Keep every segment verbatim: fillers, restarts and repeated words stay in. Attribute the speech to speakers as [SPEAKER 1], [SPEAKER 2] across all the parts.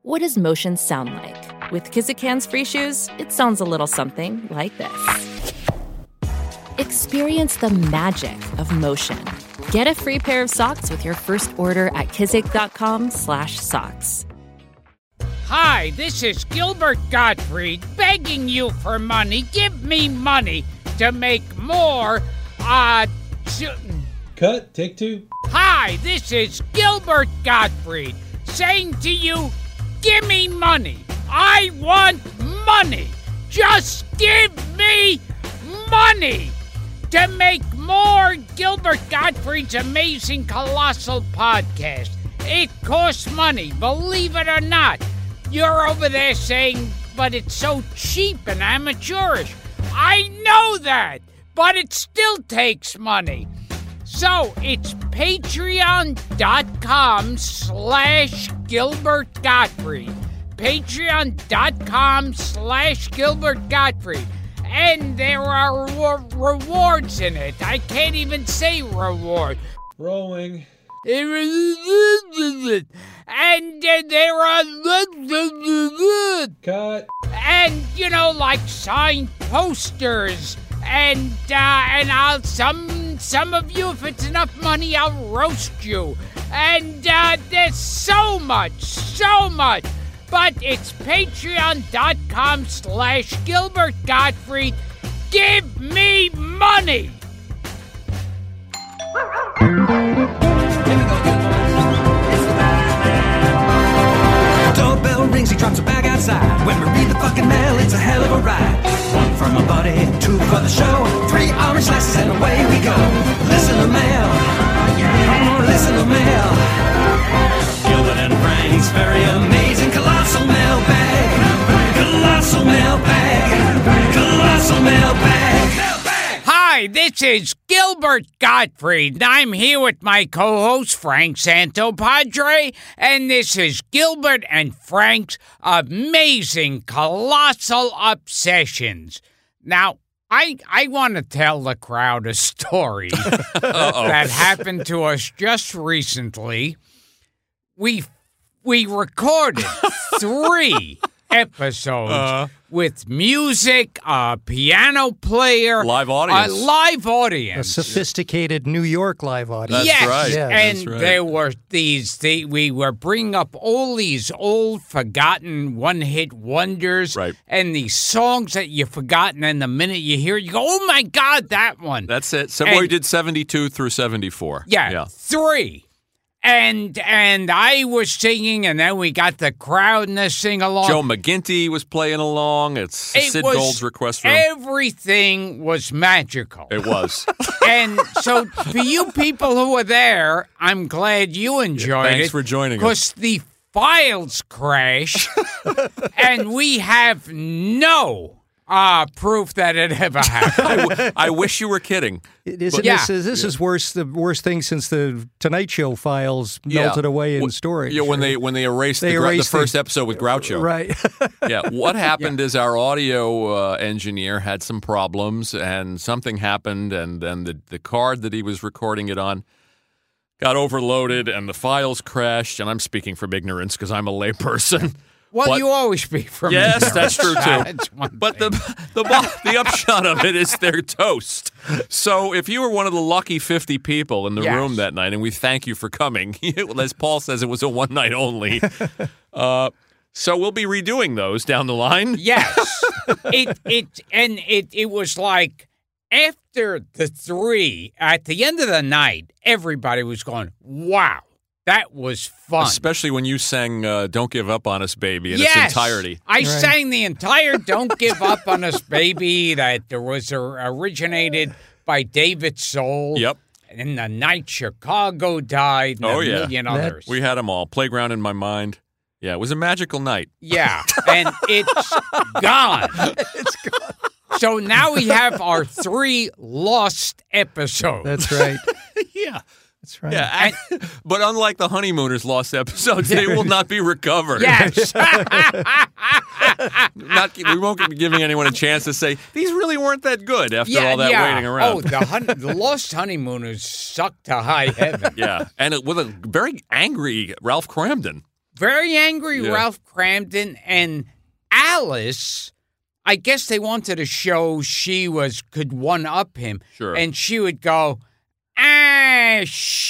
[SPEAKER 1] What does motion sound like? With Kizikans free shoes, it sounds a little something like this. Experience the magic of motion. Get a free pair of socks with your first order at kizik.com slash socks.
[SPEAKER 2] Hi, this is Gilbert Gottfried begging you for money. Give me money to make more, uh... To...
[SPEAKER 3] Cut, take two.
[SPEAKER 2] Hi, this is Gilbert Gottfried saying to you, give me money. I want money. Just give me money to make more Gilbert Gottfried's amazing colossal podcast. It costs money, believe it or not. You're over there saying, but it's so cheap and amateurish. I know that, but it still takes money. So it's patreon.com slash Gilbert Gottfried. Patreon.com slash Gilbert Gottfried. And there are re- rewards in it. I can't even say reward.
[SPEAKER 3] Rolling.
[SPEAKER 2] And uh, there are...
[SPEAKER 3] Cut.
[SPEAKER 2] And, you know, like signed posters. And, uh, and I'll... Some... Some of you, if it's enough money, I'll roast you. And uh, there's so much, so much. But it's patreon.com slash Gilbert Gottfried. Give me money!
[SPEAKER 4] Doorbell rings, he drops a bag outside. When we read the fucking mail, it's a hell of a ride. One for my buddy, two for the show. Three orange slices and away we go. Listen to mail, oh, listen to mail. Gilbert and Frank's very amazing colossal mailbag. Colossal mailbag. Colossal mailbag.
[SPEAKER 2] Hi, this is Gilbert Gottfried, and I'm here with my co-host, Frank Santopadre, and this is Gilbert and Frank's Amazing Colossal Obsessions. Now, I I want to tell the crowd a story that happened to us just recently. We, we recorded three episodes uh, with music, a piano player,
[SPEAKER 5] live audience,
[SPEAKER 2] a live audience,
[SPEAKER 6] a sophisticated New York live audience.
[SPEAKER 2] That's
[SPEAKER 5] yes,
[SPEAKER 2] right.
[SPEAKER 6] Yeah,
[SPEAKER 2] and
[SPEAKER 5] that's right.
[SPEAKER 2] there were these. They, we were bringing up all these old, forgotten one-hit wonders,
[SPEAKER 5] right.
[SPEAKER 2] and these songs that you've forgotten. And the minute you hear it, you go, "Oh my God, that one!"
[SPEAKER 5] That's it. So we did seventy-two through seventy-four.
[SPEAKER 2] Yeah,
[SPEAKER 5] yeah.
[SPEAKER 2] three. And and I was singing, and then we got the crowd and the sing-along.
[SPEAKER 5] Joe McGinty was playing along. It's
[SPEAKER 2] It
[SPEAKER 5] Sid
[SPEAKER 2] was-
[SPEAKER 5] Gold's request room.
[SPEAKER 2] Everything was magical.
[SPEAKER 5] It was.
[SPEAKER 2] And so for you people who were there, I'm glad you enjoyed
[SPEAKER 5] Thanks
[SPEAKER 2] it.
[SPEAKER 5] for joining us.
[SPEAKER 2] Because the files crash, and we have no uh, proof that it ever happened.
[SPEAKER 5] I, w- I wish you were kidding.
[SPEAKER 6] It isn't
[SPEAKER 2] Yeah.
[SPEAKER 6] this is this is worse the worst thing since the Tonight Show files
[SPEAKER 5] Yeah.
[SPEAKER 6] melted away in
[SPEAKER 5] Wh-
[SPEAKER 6] storage.
[SPEAKER 5] Yeah, when they when they erased,
[SPEAKER 6] They
[SPEAKER 5] the, gra- the
[SPEAKER 6] erased the-
[SPEAKER 5] first episode with Groucho.
[SPEAKER 6] Right.
[SPEAKER 5] Yeah, what happened is our audio uh, engineer had some problems, and something happened, and then the, the card that he was recording it on got overloaded, and the files crashed, and I'm speaking from ignorance because I'm a layperson.
[SPEAKER 2] Well,
[SPEAKER 5] But-
[SPEAKER 2] you always speak from
[SPEAKER 5] Yes,
[SPEAKER 2] ignorance.
[SPEAKER 5] that's true, too.
[SPEAKER 2] That's one
[SPEAKER 5] But the
[SPEAKER 2] thing.
[SPEAKER 5] the bo- the upshot of it is they're toast. So if you were one of the lucky fifty people in the
[SPEAKER 2] Yes.
[SPEAKER 5] room that night, and we thank you for coming, as Paul says, it was a one night only. Uh, so we'll be redoing those down the line.
[SPEAKER 2] Yes. it it and it it was like after the three, at the end of the night, everybody was going, "Wow, that was fun."
[SPEAKER 5] Especially when you sang uh, Don't Give Up on Us, Baby in
[SPEAKER 2] yes,
[SPEAKER 5] its entirety.
[SPEAKER 2] I
[SPEAKER 6] Right.
[SPEAKER 2] sang the entire Don't Give Up on Us, Baby, that there was a, originated by David Soul.
[SPEAKER 5] Yep.
[SPEAKER 2] And the night Chicago died, and
[SPEAKER 5] Oh,
[SPEAKER 2] a
[SPEAKER 5] yeah.
[SPEAKER 2] million
[SPEAKER 6] That-
[SPEAKER 2] others.
[SPEAKER 5] We had them all. Playground in My Mind. Yeah, it was a magical night.
[SPEAKER 2] Yeah, and it's gone.
[SPEAKER 6] It's gone.
[SPEAKER 2] So now we have our three lost episodes.
[SPEAKER 6] That's right.
[SPEAKER 5] Yeah.
[SPEAKER 6] That's right.
[SPEAKER 5] Yeah, and, but unlike the Honeymooners lost episodes, they will not be recovered.
[SPEAKER 2] Yes.
[SPEAKER 5] Not, we won't be giving anyone a chance to say, these really weren't that good after
[SPEAKER 2] yeah,
[SPEAKER 5] all that
[SPEAKER 2] yeah.
[SPEAKER 5] waiting around.
[SPEAKER 2] Oh, the, hun- the lost honeymooners sucked to high heaven.
[SPEAKER 5] Yeah, and it, with a very angry Ralph Cramden.
[SPEAKER 2] very angry
[SPEAKER 5] Yeah.
[SPEAKER 2] Ralph Cramden, and Alice, I guess they wanted to show she was could one-up him.
[SPEAKER 5] Sure.
[SPEAKER 2] And she would go, ah,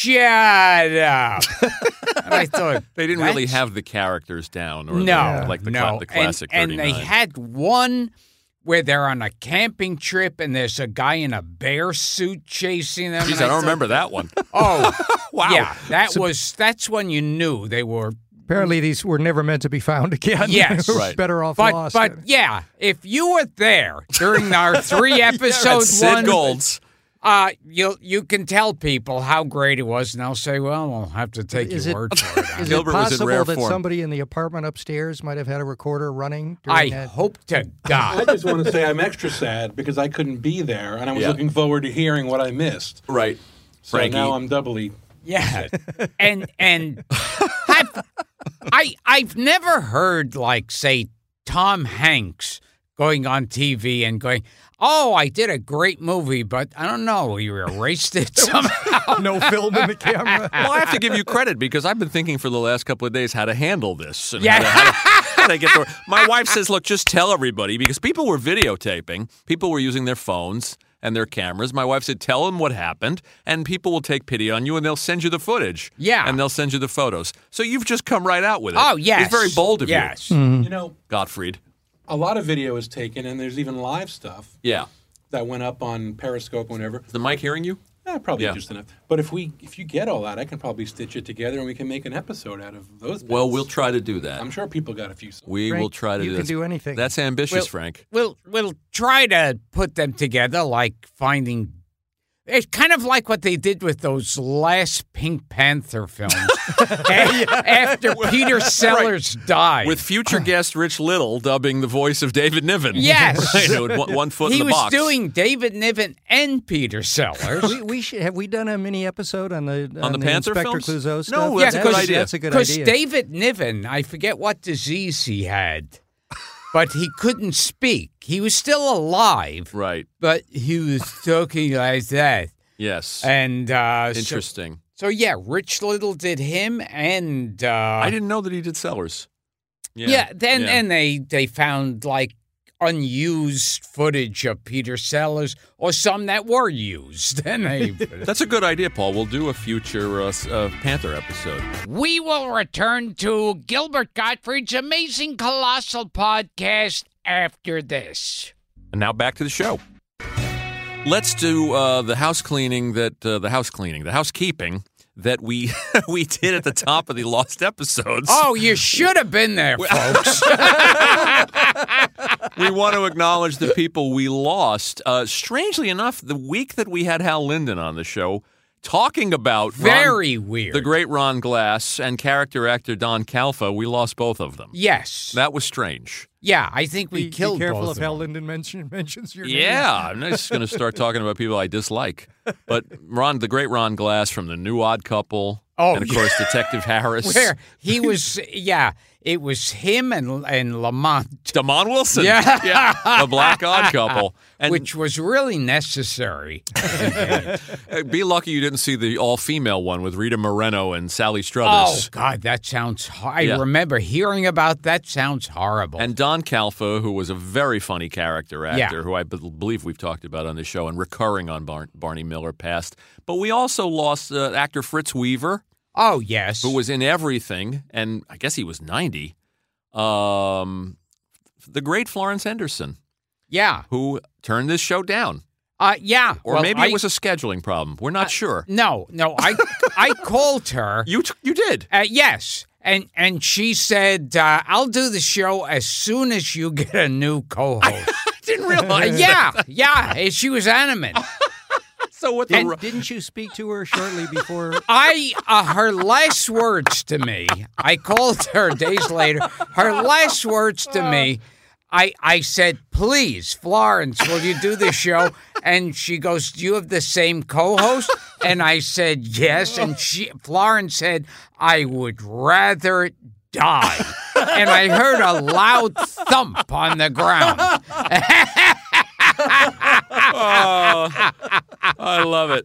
[SPEAKER 2] shut up. And I thought,
[SPEAKER 5] They didn't really
[SPEAKER 2] that's-
[SPEAKER 5] have the characters down, or
[SPEAKER 2] No,
[SPEAKER 5] the, like the,
[SPEAKER 2] no.
[SPEAKER 5] cla- the classic
[SPEAKER 2] and, and they
[SPEAKER 5] thirty-nine.
[SPEAKER 2] had one where they're on a camping trip and there's a guy in a bear suit chasing them.
[SPEAKER 5] Jeez,
[SPEAKER 2] and
[SPEAKER 5] I don't
[SPEAKER 2] thought,
[SPEAKER 5] remember that one.
[SPEAKER 2] Oh,
[SPEAKER 5] Wow.
[SPEAKER 2] yeah, that was that's when you knew they were.
[SPEAKER 6] Apparently, these were never meant to be found again.
[SPEAKER 2] Yes.
[SPEAKER 6] We're
[SPEAKER 5] Right.
[SPEAKER 6] better off
[SPEAKER 2] But
[SPEAKER 6] lost.
[SPEAKER 2] but yeah, if you were there during our three episode
[SPEAKER 5] That's Sid
[SPEAKER 2] one,
[SPEAKER 5] Gold's.
[SPEAKER 2] uh, you you can tell people how great it was, and they'll say, "Well, we'll have to take
[SPEAKER 6] Is
[SPEAKER 2] your
[SPEAKER 6] it-
[SPEAKER 2] word for it."
[SPEAKER 6] Is
[SPEAKER 5] Gilbert
[SPEAKER 6] it
[SPEAKER 5] was in
[SPEAKER 6] possible
[SPEAKER 5] rare
[SPEAKER 6] that
[SPEAKER 5] form.
[SPEAKER 6] somebody in the apartment upstairs might have had a recorder running during
[SPEAKER 2] I
[SPEAKER 6] that?
[SPEAKER 2] hope to
[SPEAKER 3] I
[SPEAKER 2] God.
[SPEAKER 3] just want to say I'm extra sad because I couldn't be there, and I was
[SPEAKER 5] Yeah.
[SPEAKER 3] looking forward to hearing what I missed.
[SPEAKER 5] Right.
[SPEAKER 3] So
[SPEAKER 5] Frankie.
[SPEAKER 3] now I'm doubly.
[SPEAKER 2] Yeah, and and have, I I've never heard like say Tom Hanks going on T V and going, "Oh, I did a great movie, but I don't know, you erased it somehow."
[SPEAKER 6] No film in the camera.
[SPEAKER 5] Well, I have to give you credit because I've been thinking for the last couple of days how to handle this. And
[SPEAKER 2] Yeah.
[SPEAKER 5] How to, how to, how to get the, my wife says, look, just tell everybody because people were videotaping. People were using their phones and their cameras. My wife said, tell them what happened, and people will take pity on you, and they'll send you the footage.
[SPEAKER 2] Yeah.
[SPEAKER 5] And they'll send you the photos. So you've just come right out with it.
[SPEAKER 2] Oh yes,
[SPEAKER 5] It's very bold of
[SPEAKER 2] yes.
[SPEAKER 5] you,
[SPEAKER 3] You know,
[SPEAKER 5] Gottfried.
[SPEAKER 3] a lot of video is taken, and there's even live stuff
[SPEAKER 5] Yeah.
[SPEAKER 3] that went up on Periscope, whenever.
[SPEAKER 5] Is the mic hearing you?
[SPEAKER 3] Eh, probably
[SPEAKER 5] Yeah.
[SPEAKER 3] just enough. But if we, if you get all that, I can probably stitch it together, and we can make an episode out of those.
[SPEAKER 5] Well,
[SPEAKER 3] bits.
[SPEAKER 5] we'll try to do that.
[SPEAKER 3] I'm sure people got a few.
[SPEAKER 5] We
[SPEAKER 6] Frank,
[SPEAKER 5] will try to
[SPEAKER 6] you
[SPEAKER 5] do
[SPEAKER 6] can
[SPEAKER 5] this.
[SPEAKER 6] do anything.
[SPEAKER 5] That's ambitious,
[SPEAKER 2] Well-
[SPEAKER 5] Frank.
[SPEAKER 2] We'll we'll try to put them together like finding. It's kind of like what they did with those last Pink Panther films A- after Peter Sellers died.
[SPEAKER 5] With future guest Rich Little dubbing the voice of David Niven.
[SPEAKER 2] Yes.
[SPEAKER 5] Right, with one, one foot
[SPEAKER 2] he
[SPEAKER 5] in the
[SPEAKER 2] was
[SPEAKER 5] box.
[SPEAKER 2] doing David Niven and Peter Sellers.
[SPEAKER 6] we, we should have we done a mini episode on the
[SPEAKER 5] On the Panther
[SPEAKER 6] Inspector
[SPEAKER 5] films?
[SPEAKER 6] Clouseau
[SPEAKER 5] No,
[SPEAKER 6] stuff?
[SPEAKER 5] that's
[SPEAKER 2] a good
[SPEAKER 6] That's-
[SPEAKER 5] idea.
[SPEAKER 6] That's a good
[SPEAKER 2] Because
[SPEAKER 6] idea.
[SPEAKER 2] David Niven, I forget what disease he had, but he couldn't speak. He was still alive,
[SPEAKER 5] Right.
[SPEAKER 2] but he was talking like that.
[SPEAKER 5] Yes.
[SPEAKER 2] And uh, so-
[SPEAKER 5] Interesting.
[SPEAKER 2] So, yeah, Rich Little did him, and uh,
[SPEAKER 5] I didn't know that he did Sellers. Yeah.
[SPEAKER 2] yeah, then
[SPEAKER 5] yeah.
[SPEAKER 2] and they they found like unused footage of Peter Sellers or some that were used. And they
[SPEAKER 5] That's a good idea, Paul. We'll do a future uh, s- uh, Panther episode.
[SPEAKER 2] we will return to Gilbert Gottfried's amazing colossal podcast after this.
[SPEAKER 5] And now back to the show. Let's do uh, the house cleaning that uh, the house cleaning, the housekeeping that we we did at the top of the lost episodes.
[SPEAKER 2] Oh, you should have been there, folks.
[SPEAKER 5] We want to acknowledge the people we lost. Uh, strangely enough, the week that we had Hal Linden on the show talking about Ron-
[SPEAKER 2] Very weird.
[SPEAKER 5] the great Ron Glass and character actor Don Calfa, we lost both of them.
[SPEAKER 2] Yes.
[SPEAKER 5] That was strange.
[SPEAKER 2] Yeah, I think we
[SPEAKER 6] be,
[SPEAKER 2] killed
[SPEAKER 6] be careful
[SPEAKER 2] both
[SPEAKER 6] if
[SPEAKER 2] of
[SPEAKER 6] Hal
[SPEAKER 2] them.
[SPEAKER 6] Linden mention, mentions your name.
[SPEAKER 5] Yeah, I'm just going to start talking about people I dislike. But Ron, the great Ron Glass from The New Odd Couple,
[SPEAKER 2] Oh,
[SPEAKER 5] and of
[SPEAKER 2] yeah.
[SPEAKER 5] course Detective Harris,
[SPEAKER 2] Where he was, yeah, it was him and and Lamont,
[SPEAKER 5] Damon Wilson,
[SPEAKER 2] Yeah.
[SPEAKER 5] yeah, the Black Odd Couple, and
[SPEAKER 2] which was really necessary.
[SPEAKER 5] uh, be lucky you didn't see the all-female one with Rita Moreno and Sally
[SPEAKER 2] Oh
[SPEAKER 5] Struthers.
[SPEAKER 2] God, that sounds. ho- I
[SPEAKER 5] Yeah.
[SPEAKER 2] remember hearing about that. Sounds horrible.
[SPEAKER 5] And Don Calfa, who was a very funny character actor,
[SPEAKER 2] Yeah.
[SPEAKER 5] who I be- believe we've talked about on the show and recurring on Bar- Barney Miller Past. But we also lost uh, actor Fritz Weaver,
[SPEAKER 2] oh yes,
[SPEAKER 5] who was in everything, and I guess he was ninety. Um, the great Florence Henderson,
[SPEAKER 2] yeah,
[SPEAKER 5] who turned this show down.
[SPEAKER 2] uh, yeah.
[SPEAKER 5] Or
[SPEAKER 2] Well,
[SPEAKER 5] maybe
[SPEAKER 2] I-
[SPEAKER 5] it was a scheduling problem. We're not sure.
[SPEAKER 2] no, no. I I called her.
[SPEAKER 5] You t- you did.
[SPEAKER 2] Uh, yes, and and she said, uh, "I'll do the show as soon as you get a new co-host."
[SPEAKER 5] Didn't
[SPEAKER 2] Uh,
[SPEAKER 5] realize.
[SPEAKER 2] yeah, yeah. and She was adamant.
[SPEAKER 5] So what the
[SPEAKER 6] And
[SPEAKER 5] ru-
[SPEAKER 6] didn't you speak to her shortly before?
[SPEAKER 2] I uh, her last words to me. I called her days later. Her last words to me. I, I said, please, Florence, will you do the show? And she goes, do you have the same co-host? And I said, yes. And she, Florence said, I would rather die. And I heard a loud thump on the ground.
[SPEAKER 5] Oh, I love it.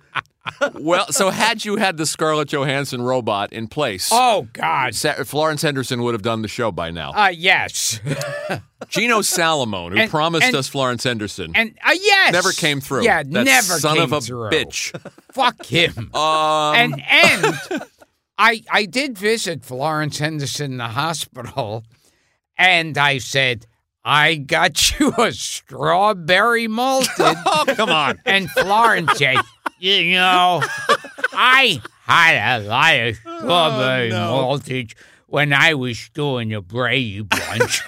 [SPEAKER 5] Well, so had you had the Scarlett Johansson robot in place,
[SPEAKER 2] Oh, God.
[SPEAKER 5] Sa- Florence Henderson would have done the show by now.
[SPEAKER 2] Uh, yes.
[SPEAKER 5] Gino Salamone, who
[SPEAKER 2] and-
[SPEAKER 5] promised
[SPEAKER 2] and-
[SPEAKER 5] us Florence Henderson,
[SPEAKER 2] And, uh, yes.
[SPEAKER 5] never came through.
[SPEAKER 2] Yeah,
[SPEAKER 5] that
[SPEAKER 2] never
[SPEAKER 5] son
[SPEAKER 2] came
[SPEAKER 5] of a
[SPEAKER 2] through.
[SPEAKER 5] bitch.
[SPEAKER 2] Fuck him.
[SPEAKER 5] Um,
[SPEAKER 2] and and I I did visit Florence Henderson in the hospital, and I said, I got you a strawberry malted.
[SPEAKER 5] oh, come on.
[SPEAKER 2] And Florence said, you know, I had a lot of strawberry malted when I was doing the Brady Bunch.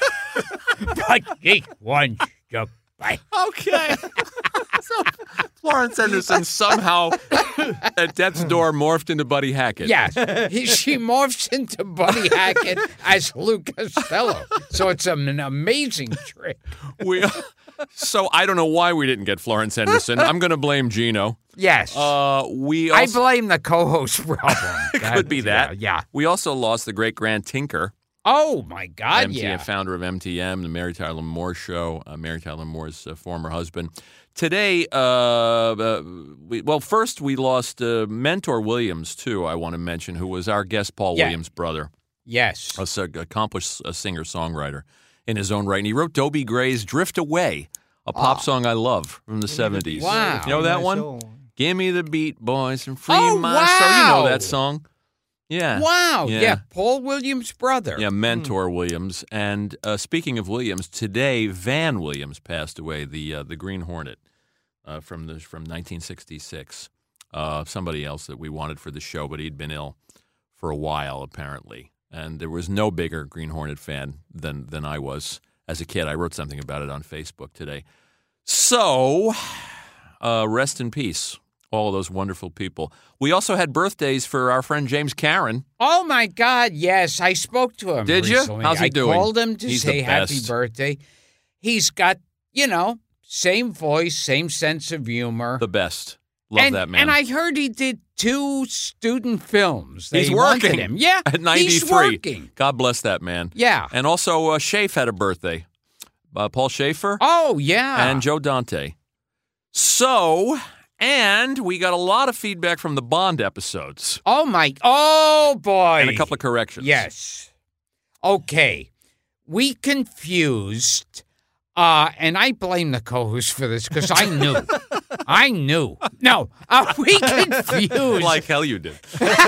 [SPEAKER 2] But this one's the best.
[SPEAKER 5] Okay. So Florence Henderson somehow at death's door morphed into Buddy Hackett.
[SPEAKER 2] Yes, he, she morphs into Buddy Hackett as Lou Costello. So it's an amazing trick.
[SPEAKER 5] We, so I don't know why we didn't get Florence Henderson. I'm going to blame Gino.
[SPEAKER 2] Yes.
[SPEAKER 5] Uh, we
[SPEAKER 2] I
[SPEAKER 5] also,
[SPEAKER 2] blame the co-host problem.
[SPEAKER 5] could be that.
[SPEAKER 2] Yeah, yeah.
[SPEAKER 5] We also lost the great Grant Tinker.
[SPEAKER 2] Oh, my God,
[SPEAKER 5] M T M,
[SPEAKER 2] yeah.
[SPEAKER 5] founder of M T M, the Mary Tyler Moore Show, uh, Mary Tyler Moore's uh, former husband. Today, uh, uh, we, well, first we lost uh, Mentor Williams, too, I want to mention, who was our guest Paul
[SPEAKER 2] Yeah.
[SPEAKER 5] Williams' brother,
[SPEAKER 2] Yes.
[SPEAKER 5] a s- accomplished uh, singer-songwriter in his own right. And he wrote Dobie Gray's Drift Away, a pop song I love from the seventies.
[SPEAKER 2] Wow.
[SPEAKER 5] You know that
[SPEAKER 6] My
[SPEAKER 5] one?
[SPEAKER 6] soul.
[SPEAKER 5] Give me the beat, boys, and free
[SPEAKER 2] Oh,
[SPEAKER 5] my soul. You know
[SPEAKER 2] wow.
[SPEAKER 5] that song. Yeah.
[SPEAKER 2] Wow.
[SPEAKER 5] Yeah.
[SPEAKER 2] Yeah. Paul Williams' brother.
[SPEAKER 5] Yeah, Mentor Williams. And uh, speaking of Williams, today Van Williams passed away, the uh, the Green Hornet uh, from the from nineteen sixty-six. Uh, somebody else that we wanted for the show, but he'd been ill for a while apparently. And there was no bigger Green Hornet fan than than I was as a kid. I wrote something about it on Facebook today. So, uh, rest in peace, all of those wonderful people. We also had birthdays for our friend James Caron.
[SPEAKER 2] Oh, my God, yes. I spoke to him
[SPEAKER 5] Did you?
[SPEAKER 2] recently.
[SPEAKER 5] How's he
[SPEAKER 2] I
[SPEAKER 5] doing?
[SPEAKER 2] called him to
[SPEAKER 5] He's
[SPEAKER 2] say
[SPEAKER 5] the
[SPEAKER 2] happy
[SPEAKER 5] best.
[SPEAKER 2] birthday. He's got, you know, same voice, same sense of humor.
[SPEAKER 5] The best. Love
[SPEAKER 2] and,
[SPEAKER 5] that man.
[SPEAKER 2] And I heard he did two student films. They
[SPEAKER 5] He's
[SPEAKER 2] wanted
[SPEAKER 5] working.
[SPEAKER 2] him. Yeah,
[SPEAKER 5] At ninety-three.
[SPEAKER 2] he's working.
[SPEAKER 5] God bless that man.
[SPEAKER 2] Yeah.
[SPEAKER 5] And also, uh, Schaeff had a birthday. Uh, Paul Schaefer
[SPEAKER 2] Oh, yeah.
[SPEAKER 5] and Joe Dante. So, and we got a lot of feedback from the Bond episodes
[SPEAKER 2] oh, my. Oh, boy.
[SPEAKER 5] and a couple of corrections.
[SPEAKER 2] Yes. Okay. We confused, uh, and I blame the co-host for this because I knew. I knew. No, uh, we confused.
[SPEAKER 5] Like hell you did.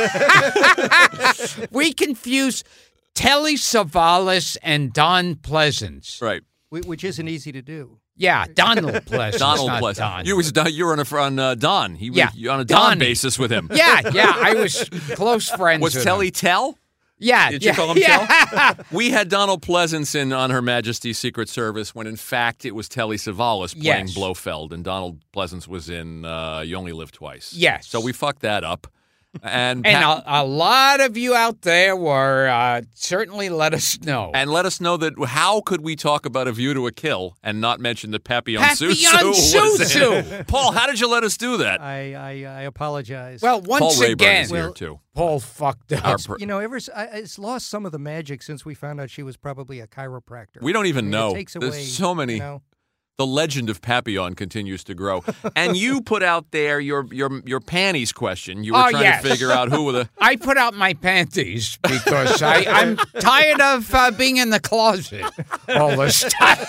[SPEAKER 2] we confused Telly Savalas and Don Pleasance.
[SPEAKER 5] Right.
[SPEAKER 6] Wh- Which isn't easy to do.
[SPEAKER 2] Yeah, Donald Pleasance.
[SPEAKER 5] Donald
[SPEAKER 2] not
[SPEAKER 5] Pleasant.
[SPEAKER 2] Don.
[SPEAKER 5] You was you were on a, on uh, Don. He was
[SPEAKER 2] Yeah,
[SPEAKER 5] you on a Don
[SPEAKER 2] Donnie.
[SPEAKER 5] basis with him.
[SPEAKER 2] Yeah, yeah. I was close friends
[SPEAKER 5] Was
[SPEAKER 2] with
[SPEAKER 5] Telly
[SPEAKER 2] him.
[SPEAKER 5] Tell?
[SPEAKER 2] Yeah.
[SPEAKER 5] Did
[SPEAKER 2] yeah,
[SPEAKER 5] you call him
[SPEAKER 2] yeah.
[SPEAKER 5] Tell? We had Donald Pleasance in on Her Majesty's Secret Service when, in fact, it was Telly Savalas playing
[SPEAKER 2] Yes.
[SPEAKER 5] Blofeld, and Donald Pleasance was in uh, You Only Live Twice.
[SPEAKER 2] Yes.
[SPEAKER 5] So we fucked that up. And
[SPEAKER 2] And
[SPEAKER 5] Pat-
[SPEAKER 2] a, a lot of you out there were uh, certainly let us know.
[SPEAKER 5] and let us know that how could we talk about A View to a Kill and not mention that Papillon
[SPEAKER 2] Papillon
[SPEAKER 5] Susu was in it?
[SPEAKER 2] Susu.
[SPEAKER 5] Paul, how did you let us do that?
[SPEAKER 6] I I, I apologize.
[SPEAKER 2] Well,
[SPEAKER 5] Paul
[SPEAKER 2] once
[SPEAKER 5] Rayburn
[SPEAKER 2] again,
[SPEAKER 5] is here,
[SPEAKER 6] Well-
[SPEAKER 5] too.
[SPEAKER 2] Paul fucked up.
[SPEAKER 5] Our per-
[SPEAKER 6] you know, ever s- I, it's lost some of the magic since we found out she was probably a chiropractor.
[SPEAKER 5] We don't even
[SPEAKER 6] I mean,
[SPEAKER 5] know.
[SPEAKER 6] It takes
[SPEAKER 5] There's
[SPEAKER 6] away,
[SPEAKER 5] so many.
[SPEAKER 6] You know,
[SPEAKER 5] The legend of Papillon continues to grow. And you put out there your your your panties question. You were
[SPEAKER 2] Oh,
[SPEAKER 5] trying
[SPEAKER 2] yes.
[SPEAKER 5] to figure out who were the
[SPEAKER 2] I put out my panties because I, I'm tired of uh, being in the closet all this time.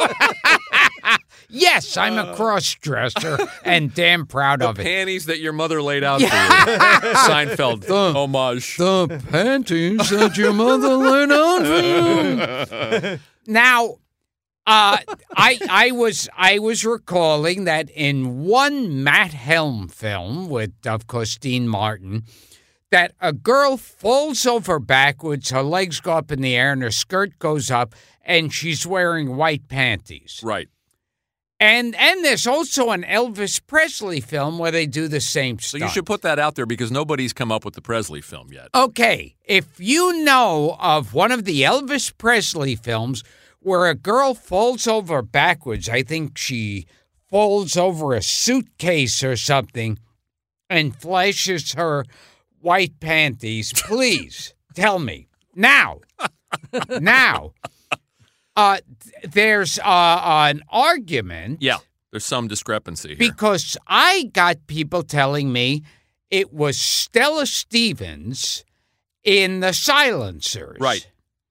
[SPEAKER 2] Yes, I'm a cross-dresser and damn proud of it.
[SPEAKER 5] panties that your mother laid out for you. Seinfeld homage.
[SPEAKER 2] The panties that your mother laid out for you. Now, uh, I I was I was recalling that in one Matt Helm film with, of course, Dean Martin, that a girl falls over backwards, her legs go up in the air, and her skirt goes up, and she's wearing white panties.
[SPEAKER 5] Right.
[SPEAKER 2] And and there's also an Elvis Presley film where they do the same
[SPEAKER 5] So
[SPEAKER 2] stuff.
[SPEAKER 5] you should put that out there because nobody's come up with the Presley film yet.
[SPEAKER 2] Okay, if you know of one of the Elvis Presley films where a girl falls over backwards, I think she falls over a suitcase or something and flashes her white panties, please tell me. Now, now, uh, there's uh, an argument
[SPEAKER 5] Yeah. There's some discrepancy here.
[SPEAKER 2] Because I got people telling me it was Stella Stevens in The Silencers.
[SPEAKER 5] Right.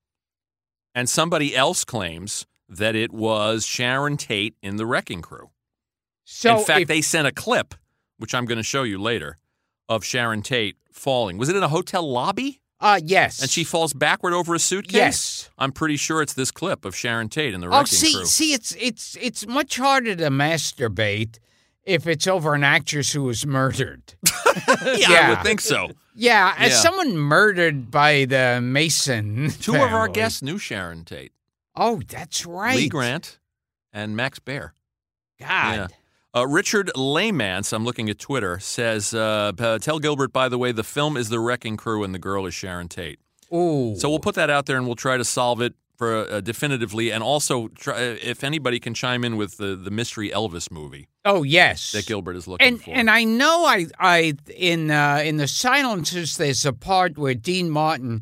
[SPEAKER 5] And somebody else claims that it was Sharon Tate in The Wrecking Crew.
[SPEAKER 2] So
[SPEAKER 5] in fact,
[SPEAKER 2] if,
[SPEAKER 5] they sent a clip, which I'm going to show you later, of Sharon Tate falling. Was it in a hotel lobby?
[SPEAKER 2] Uh, yes.
[SPEAKER 5] And she falls backward over a suitcase?
[SPEAKER 2] Yes.
[SPEAKER 5] I'm pretty sure it's this clip of Sharon Tate in The
[SPEAKER 2] Oh,
[SPEAKER 5] Wrecking
[SPEAKER 2] see,
[SPEAKER 5] Crew.
[SPEAKER 2] see, it's it's it's much harder to masturbate if it's over an actress who was murdered.
[SPEAKER 5] yeah,
[SPEAKER 2] yeah.
[SPEAKER 5] I would think so.
[SPEAKER 2] Yeah, as
[SPEAKER 5] Yeah.
[SPEAKER 2] someone murdered by the Mason
[SPEAKER 5] Two of our
[SPEAKER 2] family.
[SPEAKER 5] guests knew Sharon Tate.
[SPEAKER 2] Oh, that's right.
[SPEAKER 5] Lee Grant and Max Baer.
[SPEAKER 2] God.
[SPEAKER 5] Yeah. Uh, Richard Laymance, I'm looking at Twitter, says, uh, uh, tell Gilbert, by the way, the film is The Wrecking Crew and the girl is Sharon Tate.
[SPEAKER 2] Ooh.
[SPEAKER 5] So we'll put that out there and we'll try to solve it for uh, definitively. And also, try, if anybody can chime in with the, the mystery Elvis movie
[SPEAKER 2] Oh, yes.
[SPEAKER 5] that Gilbert is looking
[SPEAKER 2] And
[SPEAKER 5] for.
[SPEAKER 2] and I know I I in uh, in The Silencers there's a part where Dean Martin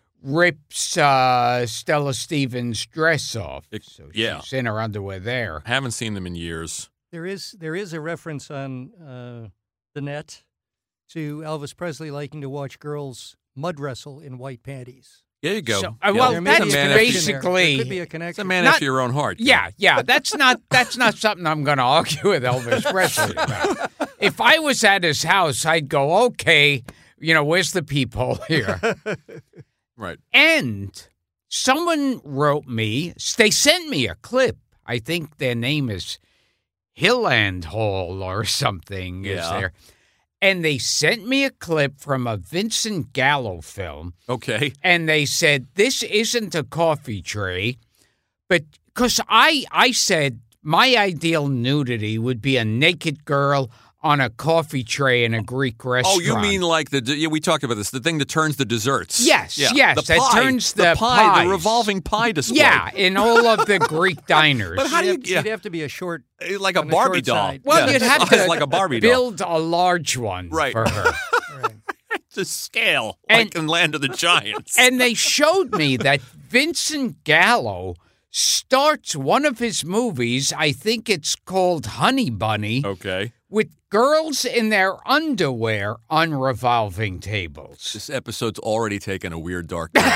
[SPEAKER 2] rips uh, Stella Stevens' dress off.
[SPEAKER 5] It-
[SPEAKER 2] so
[SPEAKER 5] yeah.
[SPEAKER 2] she's in her underwear there.
[SPEAKER 5] Haven't seen them in years.
[SPEAKER 6] There is there is a reference on uh, the net to Elvis Presley liking to watch girls mud wrestle in white panties.
[SPEAKER 5] There you go.
[SPEAKER 2] So, uh,
[SPEAKER 5] Yeah.
[SPEAKER 2] well,
[SPEAKER 6] There may
[SPEAKER 2] that's
[SPEAKER 6] be a
[SPEAKER 5] man
[SPEAKER 6] connection
[SPEAKER 5] after,
[SPEAKER 6] there.
[SPEAKER 2] basically-
[SPEAKER 6] There could be a
[SPEAKER 5] it's a
[SPEAKER 6] connection.
[SPEAKER 5] man
[SPEAKER 2] Not-
[SPEAKER 5] after your own heart.
[SPEAKER 2] Yeah, yeah, that's not that's not something I'm going to argue with Elvis Presley about. If I was at his house, I'd go, okay, you know, where's the people here?
[SPEAKER 5] Right.
[SPEAKER 2] And someone wrote me, they sent me a clip. I think their name is Hilland Hall or something is
[SPEAKER 5] Yeah.
[SPEAKER 2] there. And they sent me a clip from a Vincent Gallo film.
[SPEAKER 5] Okay.
[SPEAKER 2] And they said, this isn't a coffee tray. But because I, I said my ideal nudity would be a naked girl on a coffee tray in a Greek
[SPEAKER 5] Oh,
[SPEAKER 2] restaurant.
[SPEAKER 5] you mean like the yeah? We talked about this. The thing that turns the desserts.
[SPEAKER 2] Yes,
[SPEAKER 5] yeah.
[SPEAKER 2] yes,
[SPEAKER 5] The
[SPEAKER 2] that
[SPEAKER 5] pie,
[SPEAKER 2] turns
[SPEAKER 5] the,
[SPEAKER 2] the
[SPEAKER 5] pie,
[SPEAKER 2] pies.
[SPEAKER 5] the revolving pie display.
[SPEAKER 2] Yeah, in all of the Greek diners.
[SPEAKER 5] But how do you?
[SPEAKER 6] You'd have,
[SPEAKER 5] Yeah.
[SPEAKER 6] you'd have to be a short.
[SPEAKER 5] Like a
[SPEAKER 6] on the
[SPEAKER 5] Barbie
[SPEAKER 6] short
[SPEAKER 5] doll.
[SPEAKER 6] side.
[SPEAKER 2] Well,
[SPEAKER 5] Yeah.
[SPEAKER 2] you'd have to
[SPEAKER 5] like a Barbie doll.
[SPEAKER 2] build a large one
[SPEAKER 5] Right.
[SPEAKER 2] for her.
[SPEAKER 6] Right.
[SPEAKER 5] To scale,
[SPEAKER 2] And-
[SPEAKER 5] like in Land of the Giants.
[SPEAKER 2] And they showed me that Vincent Gallo starts one of his movies, I think it's called Honey Bunny,
[SPEAKER 5] Okay.
[SPEAKER 2] with girls in their underwear on revolving tables.
[SPEAKER 5] This episode's already taken a weird dark turn.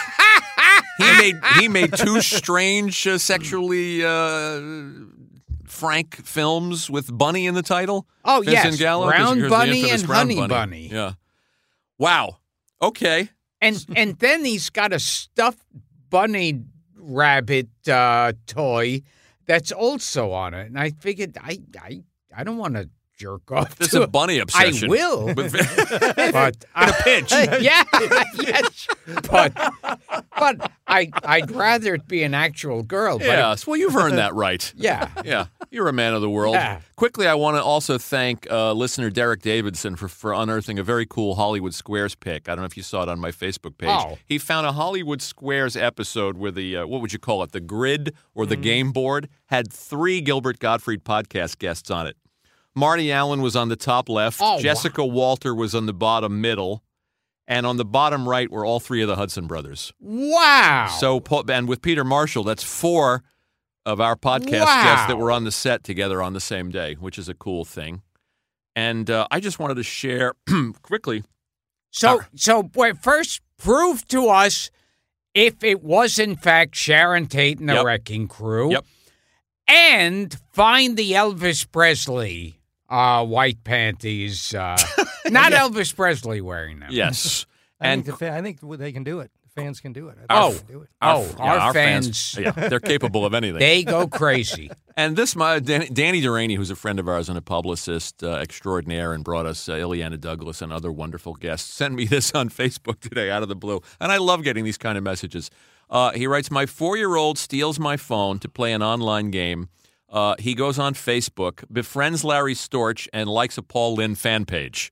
[SPEAKER 5] he made he made two strange uh, sexually uh, frank films with Bunny in the title.
[SPEAKER 2] Oh,
[SPEAKER 5] Vincent
[SPEAKER 2] yes,
[SPEAKER 5] Gallo, 'cause
[SPEAKER 2] Brown
[SPEAKER 5] here's the
[SPEAKER 2] Bunny
[SPEAKER 5] infamous
[SPEAKER 2] and
[SPEAKER 5] Brown
[SPEAKER 2] Honey Bunny.
[SPEAKER 5] Yeah. Wow. Okay.
[SPEAKER 2] And and then he's got a stuffed bunny rabbit uh, toy that's also on it. And I figured I I, I don't want to jerk off
[SPEAKER 5] This is
[SPEAKER 2] to
[SPEAKER 5] a bunny obsession.
[SPEAKER 2] I will.
[SPEAKER 5] But-
[SPEAKER 2] but in
[SPEAKER 5] a pinch.
[SPEAKER 2] yeah, yes. But but I I'd rather it be an actual girl. But
[SPEAKER 5] Yes. Well, you've earned that right.
[SPEAKER 2] yeah.
[SPEAKER 5] Yeah, you're a man of the world.
[SPEAKER 2] Yeah.
[SPEAKER 5] Quickly, I want to also thank uh, listener Derek Davidson for, for unearthing a very cool Hollywood Squares pic. I don't know if you saw it on my Facebook page.
[SPEAKER 2] Oh.
[SPEAKER 5] He found a Hollywood Squares episode where the, uh, what would you call it, the grid or the game board had three Gilbert Gottfried podcast guests on it. Marty Allen was on the top left.
[SPEAKER 2] Oh,
[SPEAKER 5] Jessica Walter was on the bottom middle. And on the bottom right were all three of the Hudson brothers.
[SPEAKER 2] Wow.
[SPEAKER 5] So, and with Peter Marshall, that's four of our podcast
[SPEAKER 2] Wow.
[SPEAKER 5] guests that were on the set together on the same day, which is a cool thing. And uh, I just wanted to share quickly.
[SPEAKER 2] So, so wait, first, prove to us if it was in fact Sharon Tate and the
[SPEAKER 5] Yep.
[SPEAKER 2] Wrecking Crew.
[SPEAKER 5] Yep.
[SPEAKER 2] And find the Elvis Presley uh, white panties. Uh, not Elvis Presley wearing them.
[SPEAKER 5] Yes.
[SPEAKER 6] I
[SPEAKER 5] and
[SPEAKER 6] think, the fa- I think they can do it. The fans can do it. I think
[SPEAKER 2] Oh.
[SPEAKER 6] they can do it.
[SPEAKER 2] Oh,
[SPEAKER 5] yeah,
[SPEAKER 2] our, fans,
[SPEAKER 5] yeah, they're capable of anything.
[SPEAKER 2] they go crazy.
[SPEAKER 5] And this, my Danny, Danny Duraney, who's a friend of ours and a publicist uh, extraordinaire, and brought us uh, Ileana Douglas and other wonderful guests, sent me this on Facebook today out of the blue. And I love getting these kind of messages. Uh, he writes, my four-year-old steals my phone to play an online game. Uh, he goes on Facebook, befriends Larry Storch, and likes a Paul Lynde fan page.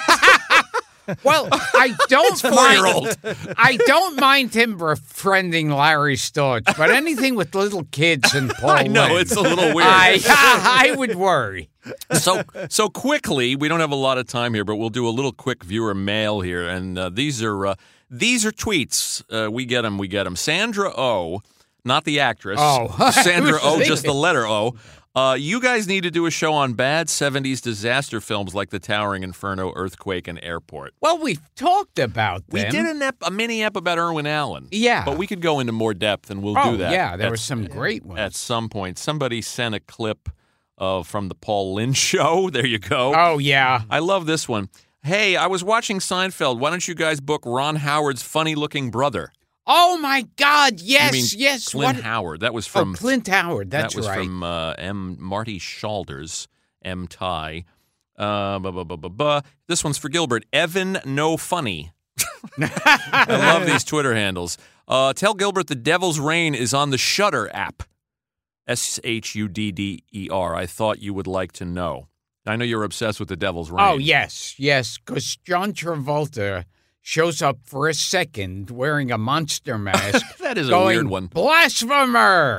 [SPEAKER 2] Well, I don't
[SPEAKER 5] four-year-old.
[SPEAKER 2] mind. I don't mind him befriending Larry Storch, but anything with little kids and Paul
[SPEAKER 5] I know,
[SPEAKER 2] Lynde,
[SPEAKER 5] it's a little weird.
[SPEAKER 2] I, I would worry.
[SPEAKER 5] so so quickly, we don't have a lot of time here, but we'll do a little quick viewer mail here, and uh, these are uh, these are tweets. Uh, we get them, we get them. Sandra O, not the actress.
[SPEAKER 2] Oh.
[SPEAKER 5] Sandra
[SPEAKER 2] I was
[SPEAKER 5] O, just the
[SPEAKER 2] thinking.
[SPEAKER 5] letter O. Uh, you guys need to do a show on bad seventies disaster films like The Towering Inferno, Earthquake, and Airport.
[SPEAKER 2] Well, we've talked about them.
[SPEAKER 5] We did an ep- a mini ep about Irwin Allen.
[SPEAKER 2] Yeah.
[SPEAKER 5] But we could go into more depth, and we'll
[SPEAKER 2] oh,
[SPEAKER 5] do that.
[SPEAKER 2] yeah, there
[SPEAKER 5] at,
[SPEAKER 2] were some great ones.
[SPEAKER 5] At some point. Somebody sent a clip uh, from the Paul Lynde show. There you go.
[SPEAKER 2] Oh, yeah.
[SPEAKER 5] I love this one. Hey, I was watching Seinfeld. Why don't you guys book Ron Howard's funny-looking brother?
[SPEAKER 2] Oh, my God, yes,
[SPEAKER 5] you mean
[SPEAKER 2] yes.
[SPEAKER 5] Clint
[SPEAKER 2] what?
[SPEAKER 5] Howard. That was from...
[SPEAKER 2] Oh, Clint Howard, that's
[SPEAKER 5] That was
[SPEAKER 2] right.
[SPEAKER 5] from uh, M. Marty Shalders, M. Ty. Uh, buh, buh, buh, buh, buh. This one's for Gilbert. Evan No Funny. I love these Twitter handles. Uh, tell Gilbert the Devil's Reign is on the Shudder app. S H U D D E R. I thought you would like to know. I know you're obsessed with the Devil's Reign.
[SPEAKER 2] Oh, yes, yes, because John Travolta shows up for a second wearing a monster mask.
[SPEAKER 5] That is a
[SPEAKER 2] going,
[SPEAKER 5] weird one.
[SPEAKER 2] Blasphemer!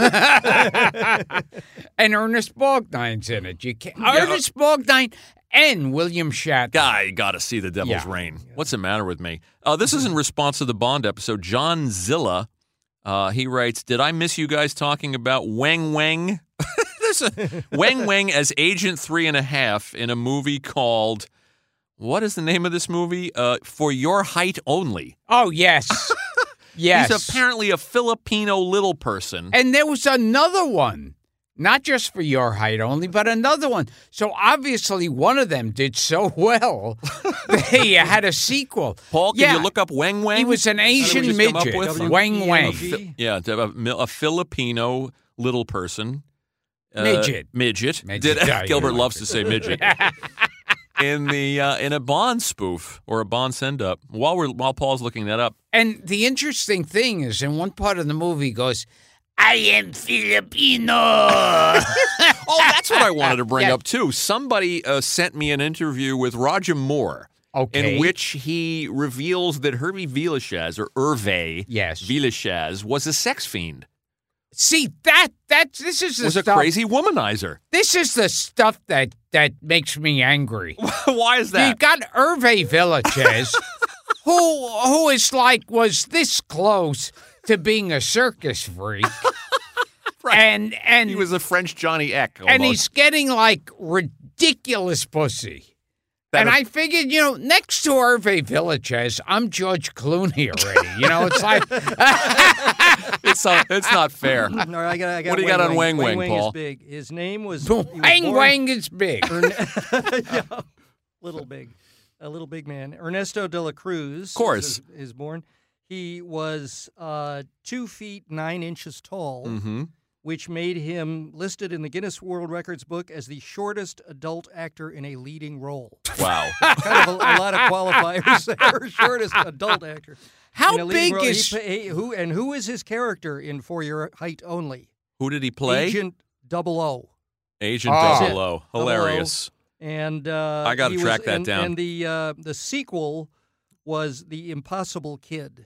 [SPEAKER 2] And Ernest Borgnine's in it. You can't,
[SPEAKER 5] Yeah.
[SPEAKER 2] Ernest Borgnine and William Shatner.
[SPEAKER 5] Guy, got to see the Devil's
[SPEAKER 2] Yeah.
[SPEAKER 5] Reign. What's the matter with me? Uh, this is in response to the Bond episode. John Zilla, uh, he writes, did I miss you guys talking about Wang Wang? There's a Wang Wang as Agent Three and a Half in a movie called... What is the name of this movie? Uh, For Your Height Only.
[SPEAKER 2] Oh, yes. Yes.
[SPEAKER 5] He's apparently a Filipino little person.
[SPEAKER 2] And there was another one, not just For Your Height Only, but another one. So obviously one of them did so well, they had a sequel.
[SPEAKER 5] Paul, can
[SPEAKER 2] yeah.
[SPEAKER 5] you look up Wang Wang?
[SPEAKER 2] He was an
[SPEAKER 5] How did we
[SPEAKER 2] Asian
[SPEAKER 5] just come up
[SPEAKER 2] midget,
[SPEAKER 5] with?
[SPEAKER 2] Wang Wang.
[SPEAKER 6] W-
[SPEAKER 5] Yeah, a, a Filipino little person. Uh,
[SPEAKER 2] Midget.
[SPEAKER 5] Midget.
[SPEAKER 2] Midget.
[SPEAKER 5] Did,
[SPEAKER 2] Yeah,
[SPEAKER 5] Gilbert
[SPEAKER 2] yeah.
[SPEAKER 5] loves to say midget. in the uh, in a Bond spoof or a Bond send up. While we're while Paul's looking that up,
[SPEAKER 2] And the interesting thing is, in one part of the movie, he goes, I am Filipino.
[SPEAKER 5] oh, that's what I wanted to bring
[SPEAKER 2] Yeah.
[SPEAKER 5] up too. Somebody uh, sent me an interview with Roger Moore,
[SPEAKER 2] Okay.
[SPEAKER 5] in which he reveals that Herbie Villechaize or Hervé
[SPEAKER 2] Yes.
[SPEAKER 5] Villechaize was a sex fiend.
[SPEAKER 2] See, that, that, this is the
[SPEAKER 5] Was a
[SPEAKER 2] stuff.
[SPEAKER 5] crazy womanizer.
[SPEAKER 2] This is the stuff that, that makes me angry.
[SPEAKER 5] Why is
[SPEAKER 2] You
[SPEAKER 5] that?
[SPEAKER 2] got Hervé Villechaize, who who is like was this close to being a circus freak,
[SPEAKER 5] Right.
[SPEAKER 2] and and
[SPEAKER 5] He was a French Johnny Eck.
[SPEAKER 2] and
[SPEAKER 5] almost.
[SPEAKER 2] he's getting like ridiculous pussy.
[SPEAKER 5] That
[SPEAKER 2] and
[SPEAKER 5] a-
[SPEAKER 2] I figured, you know, next to Hervé Villechaize, I'm George Clooney already. You know, it's like
[SPEAKER 5] it's, uh, it's not fair.
[SPEAKER 6] No, I got, I got
[SPEAKER 5] What do you got on Wang Wang,
[SPEAKER 6] Wang
[SPEAKER 5] Paul?
[SPEAKER 6] is big. His name was... he was
[SPEAKER 2] Wang
[SPEAKER 6] born-
[SPEAKER 2] Wang is big.
[SPEAKER 6] Erne- yeah, little big, a little big man. Ernesto de la Cruz,
[SPEAKER 5] Of course.
[SPEAKER 6] is, is born. He was uh, two feet nine inches tall,
[SPEAKER 5] Mm-hmm.
[SPEAKER 6] which made him listed in the Guinness World Records book as the shortest adult actor in a leading role.
[SPEAKER 5] Wow.
[SPEAKER 6] Kind of a, a lot of qualifiers there. Shortest adult actor.
[SPEAKER 2] How
[SPEAKER 6] in a leading
[SPEAKER 2] big
[SPEAKER 6] role. He
[SPEAKER 2] is-
[SPEAKER 6] pa- he- who and who is his character in For Your Height Only?
[SPEAKER 5] Who did he play?
[SPEAKER 6] Agent Double O.
[SPEAKER 5] Agent
[SPEAKER 2] Oh.
[SPEAKER 5] Double O.
[SPEAKER 6] Double O.
[SPEAKER 5] Hilarious.
[SPEAKER 6] And uh,
[SPEAKER 5] I gotta
[SPEAKER 6] he
[SPEAKER 5] track
[SPEAKER 6] was,
[SPEAKER 5] that
[SPEAKER 6] and,
[SPEAKER 5] down.
[SPEAKER 6] And the uh, the sequel was The Impossible Kid.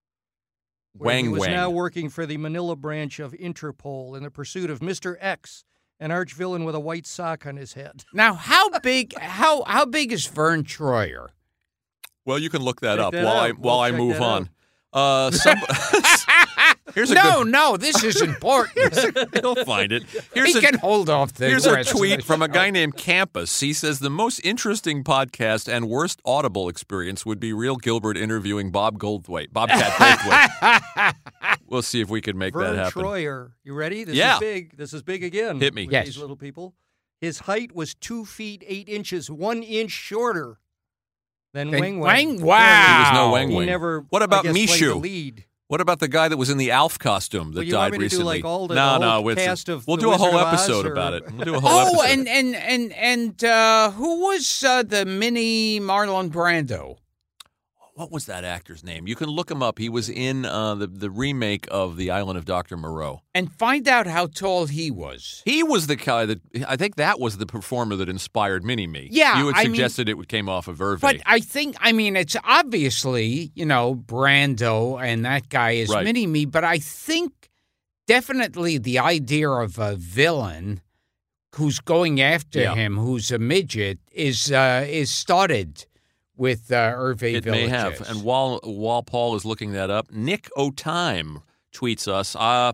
[SPEAKER 6] where
[SPEAKER 5] Wang
[SPEAKER 6] he was
[SPEAKER 5] Wang.
[SPEAKER 6] now working for the Manila branch of Interpol in the pursuit of Mister X, an arch villain with a white sock on his head.
[SPEAKER 2] Now, how big? How how big is Vern Troyer?
[SPEAKER 5] Well, you can look that
[SPEAKER 6] Check
[SPEAKER 5] up
[SPEAKER 6] that
[SPEAKER 5] while I
[SPEAKER 6] out.
[SPEAKER 5] while
[SPEAKER 6] We'll
[SPEAKER 5] I
[SPEAKER 6] check
[SPEAKER 5] move
[SPEAKER 6] that
[SPEAKER 5] on. Uh, some, here's a
[SPEAKER 2] No,
[SPEAKER 5] good.
[SPEAKER 2] no, this is important.
[SPEAKER 5] He'll find it. Here's
[SPEAKER 2] he
[SPEAKER 5] a,
[SPEAKER 2] can hold off the
[SPEAKER 5] Here's a
[SPEAKER 2] rest of
[SPEAKER 5] tweet
[SPEAKER 2] the
[SPEAKER 5] from a
[SPEAKER 2] show.
[SPEAKER 5] guy named Campus. He says the most interesting podcast and worst audible experience would be Real Gilbert interviewing Bob Goldthwait, Bobcat Goldthwait. We'll see if we can make
[SPEAKER 6] Vern
[SPEAKER 5] that happen.
[SPEAKER 6] Troyer. You ready? This
[SPEAKER 5] Yeah.
[SPEAKER 6] is big. This is big again.
[SPEAKER 5] Hit me.
[SPEAKER 6] with
[SPEAKER 2] Yes.
[SPEAKER 6] These little people. His height was two feet eight inches, one inch shorter than
[SPEAKER 2] Than
[SPEAKER 6] Wang
[SPEAKER 2] Wang-
[SPEAKER 6] Wang.
[SPEAKER 2] wow.
[SPEAKER 5] He was no Wang
[SPEAKER 6] He
[SPEAKER 5] Wang.
[SPEAKER 6] never.
[SPEAKER 5] What about
[SPEAKER 6] I guess, played
[SPEAKER 5] Mishu?
[SPEAKER 6] the lead.
[SPEAKER 5] What about the guy that was in the Alf costume that
[SPEAKER 6] Well, you
[SPEAKER 5] died
[SPEAKER 6] want me to do,
[SPEAKER 5] recently?
[SPEAKER 6] like, all the-
[SPEAKER 5] no,
[SPEAKER 6] the
[SPEAKER 5] no,
[SPEAKER 6] whole
[SPEAKER 5] it's-
[SPEAKER 6] cast of
[SPEAKER 5] we'll
[SPEAKER 6] The
[SPEAKER 5] do a whole
[SPEAKER 6] Wizard of Oz,
[SPEAKER 5] episode
[SPEAKER 6] or-
[SPEAKER 5] about it. We'll do a whole
[SPEAKER 2] Oh,
[SPEAKER 5] episode.
[SPEAKER 2] and and and and uh, who was uh, the mini Marlon Brando?
[SPEAKER 5] What was that actor's name? You can look him up. He was in uh, the the remake of The Island of Doctor Moreau.
[SPEAKER 2] And find out how tall he was.
[SPEAKER 5] He was the guy that I think that was the performer that inspired Mini Me.
[SPEAKER 2] Yeah,
[SPEAKER 5] you had
[SPEAKER 2] I mean-
[SPEAKER 5] suggested it came off of Hervé.
[SPEAKER 2] But I think, I mean, it's obviously, you know, Brando and that guy is
[SPEAKER 5] Right.
[SPEAKER 2] mini me, but I think definitely the idea of a villain who's going after
[SPEAKER 5] Yeah.
[SPEAKER 2] him, who's a midget, is uh, is started with uh, Hervé
[SPEAKER 5] it may have.
[SPEAKER 2] Villechaize.
[SPEAKER 5] And while while Paul is looking that up, Nick O'Time tweets us. Uh,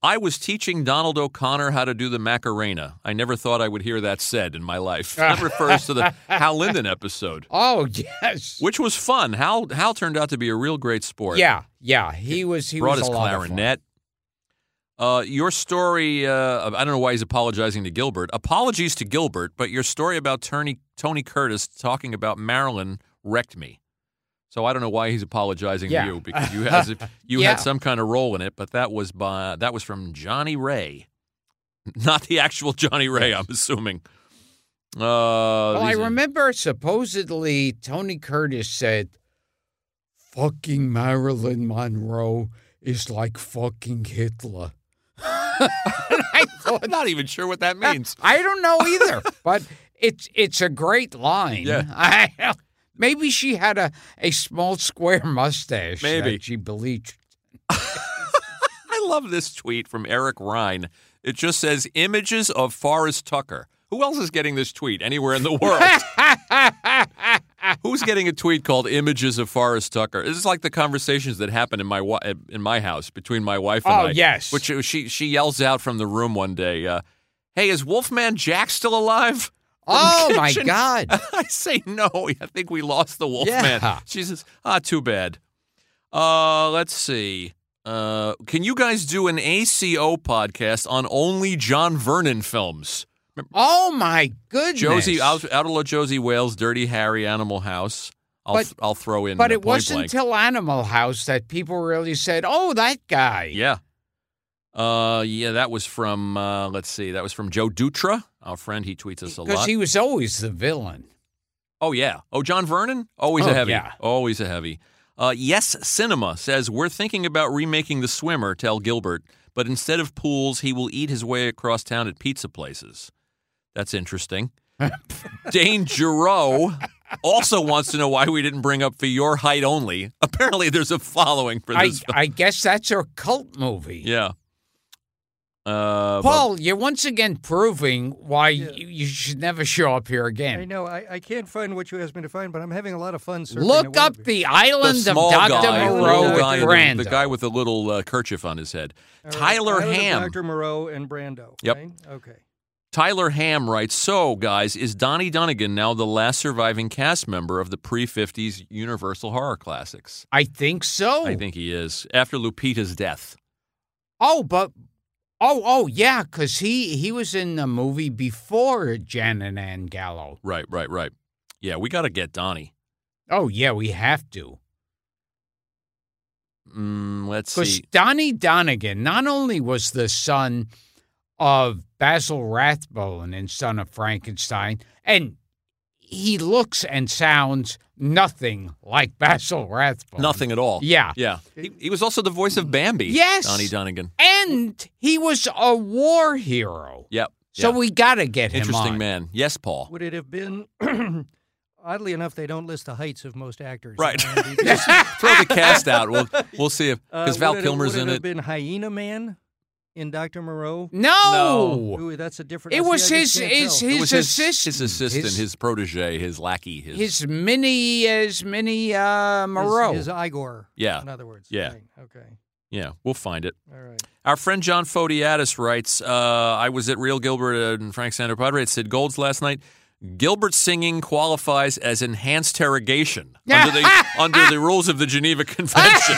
[SPEAKER 5] I was teaching Donald O'Connor how to do the Macarena. I never thought I would hear that said in my life. That refers to the Hal Linden episode.
[SPEAKER 2] Oh, yes.
[SPEAKER 5] Which was fun. Hal Hal turned out to be a real great sport.
[SPEAKER 2] Yeah, yeah. He was he
[SPEAKER 5] Brought
[SPEAKER 2] was
[SPEAKER 5] his
[SPEAKER 2] a lot of fun.
[SPEAKER 5] clarinet. Uh, your story, uh, I don't know why he's apologizing to Gilbert. Apologies to Gilbert, but your story about Tony, Tony Curtis talking about Marilyn wrecked me. So I don't know why he's apologizing
[SPEAKER 2] Yeah.
[SPEAKER 5] to you, because you, has, you
[SPEAKER 2] Yeah.
[SPEAKER 5] had some kind of role in it, but that was by, that was from Johnny Ray. Not the actual Johnny Ray, I'm assuming. Uh,
[SPEAKER 2] Well, I
[SPEAKER 5] these are-
[SPEAKER 2] remember supposedly Tony Curtis said, fucking Marilyn Monroe is like fucking Hitler. I thought,
[SPEAKER 5] I'm not even sure what that means.
[SPEAKER 2] I don't know either, but it's it's a great line.
[SPEAKER 5] Yeah.
[SPEAKER 2] I, maybe she had a, a small square mustache
[SPEAKER 5] Maybe.
[SPEAKER 2] that she bleached.
[SPEAKER 5] I love this tweet from Eric Ryan. It just says, images of Forrest Tucker. Who else is getting this tweet anywhere in the world? Who's getting a tweet called "Images of Forrest Tucker"? This is like the conversations that happen in my wi- in my house between my wife and
[SPEAKER 2] Oh,
[SPEAKER 5] I.
[SPEAKER 2] yes.
[SPEAKER 5] Which she she yells out from the room one day, uh, "Hey, is Wolfman Jack still alive?"
[SPEAKER 2] Oh, my
[SPEAKER 5] kitchen.
[SPEAKER 2] God.
[SPEAKER 5] I say no. I think we lost the Wolfman.
[SPEAKER 2] Yeah.
[SPEAKER 5] She says, "Ah, too bad." Uh, let's see. Uh, can you guys do an A C O podcast on only John Vernon films?
[SPEAKER 2] Oh, my goodness.
[SPEAKER 5] Josie, Out- Outlaw Josie Wales, Dirty Harry, Animal House. I'll
[SPEAKER 2] But-
[SPEAKER 5] I'll throw in.
[SPEAKER 2] But
[SPEAKER 5] uh,
[SPEAKER 2] it
[SPEAKER 5] Point
[SPEAKER 2] wasn't
[SPEAKER 5] Blank.
[SPEAKER 2] until Animal House that people really said, oh, that guy.
[SPEAKER 5] Yeah. Uh, yeah, that was from. Uh, let's see, that was from Joe Dutra, our friend. He tweets us a
[SPEAKER 2] Because
[SPEAKER 5] lot.
[SPEAKER 2] he was always the villain.
[SPEAKER 5] Oh yeah. Oh, John Vernon, always
[SPEAKER 2] Oh,
[SPEAKER 5] a heavy.
[SPEAKER 2] yeah.
[SPEAKER 5] Always a heavy. Uh, yes, Cinema says we're thinking about remaking The Swimmer. Tell Gilbert, but instead of pools, he will eat his way across town at pizza places. That's interesting. Dane Giroux also wants to know why we didn't bring up For Your Height Only. Apparently, there's a following for
[SPEAKER 2] I,
[SPEAKER 5] this. film.
[SPEAKER 2] I guess that's a cult movie.
[SPEAKER 5] Yeah. Uh,
[SPEAKER 2] Paul, you're once again proving why
[SPEAKER 6] Yeah.
[SPEAKER 2] you, you should never show up here
[SPEAKER 6] I
[SPEAKER 2] again.
[SPEAKER 6] know I, I can't find what you asked me to find, but I'm having a lot of fun surfing.
[SPEAKER 2] Look
[SPEAKER 6] the
[SPEAKER 2] up
[SPEAKER 6] web.
[SPEAKER 2] the
[SPEAKER 5] but
[SPEAKER 2] Island
[SPEAKER 5] the
[SPEAKER 2] of
[SPEAKER 5] small
[SPEAKER 2] Doctor
[SPEAKER 5] guy, the
[SPEAKER 2] Moreau
[SPEAKER 5] little
[SPEAKER 2] with
[SPEAKER 5] guy, the-
[SPEAKER 2] Brando.
[SPEAKER 5] the guy with the little uh, kerchief on his head.
[SPEAKER 6] All right,
[SPEAKER 5] Tyler
[SPEAKER 6] Island of
[SPEAKER 5] Ham.
[SPEAKER 6] Doctor Moreau and Brando.
[SPEAKER 5] Yep.
[SPEAKER 6] Right? Okay.
[SPEAKER 5] Tyler Ham writes, so, guys, is Donnie Dunnigan now the last surviving cast member of the pre-fifties Universal Horror Classics?
[SPEAKER 2] I think so.
[SPEAKER 5] I think he is. After Lupita's death.
[SPEAKER 2] Oh, but oh, oh, yeah, because he he was in the movie before Jan and Ann Gallo.
[SPEAKER 5] Right, right, right. Yeah, we got to get Donnie.
[SPEAKER 2] Oh, yeah, we have to.
[SPEAKER 5] Mm, let's
[SPEAKER 2] Because
[SPEAKER 5] see.
[SPEAKER 2] Donnie Donegan not only was the son of Basil Rathbone in Son of Frankenstein, and he looks and sounds nothing like Basil Rathbone.
[SPEAKER 5] Nothing at all.
[SPEAKER 2] Yeah.
[SPEAKER 5] Yeah. He, he was also the voice of Bambi.
[SPEAKER 2] Yes.
[SPEAKER 5] Donnie Dunnigan.
[SPEAKER 2] And he was a war hero.
[SPEAKER 5] Yep.
[SPEAKER 2] So
[SPEAKER 5] yeah.
[SPEAKER 2] we got to get him
[SPEAKER 5] Interesting
[SPEAKER 2] on.
[SPEAKER 5] man. Yes, Paul.
[SPEAKER 6] Would it have been? Oddly enough, they don't list the heights of most actors.
[SPEAKER 5] Right.
[SPEAKER 6] on IMDb.
[SPEAKER 5] Just throw the cast out. We'll we'll see if
[SPEAKER 6] Uh,
[SPEAKER 5] because Val
[SPEAKER 6] would it-
[SPEAKER 5] Kilmer's
[SPEAKER 6] would
[SPEAKER 5] in
[SPEAKER 6] it have
[SPEAKER 5] it.
[SPEAKER 6] been Hyena Man in Doctor Moreau?
[SPEAKER 2] No.
[SPEAKER 6] Ooh, that's a different.
[SPEAKER 2] It
[SPEAKER 6] see,
[SPEAKER 2] was
[SPEAKER 6] I
[SPEAKER 2] his
[SPEAKER 6] just can't
[SPEAKER 2] his
[SPEAKER 6] tell.
[SPEAKER 5] It
[SPEAKER 2] his
[SPEAKER 5] was his
[SPEAKER 2] assistant.
[SPEAKER 5] his assistant, his,
[SPEAKER 2] his,
[SPEAKER 5] protege, his lackey, his,
[SPEAKER 2] his mini as mini uh,
[SPEAKER 6] His-
[SPEAKER 2] Moreau.
[SPEAKER 6] His, Igor.
[SPEAKER 5] Yeah.
[SPEAKER 6] In other words.
[SPEAKER 5] Yeah.
[SPEAKER 6] Right, okay.
[SPEAKER 5] yeah. We'll find it.
[SPEAKER 6] All right.
[SPEAKER 5] Our friend John Fodiatis writes, uh, I was at Real Gilbert and Frank Sandro Padre at Sid Gold's last night. Gilbert singing qualifies as enhanced interrogation under the under the rules of the Geneva Convention.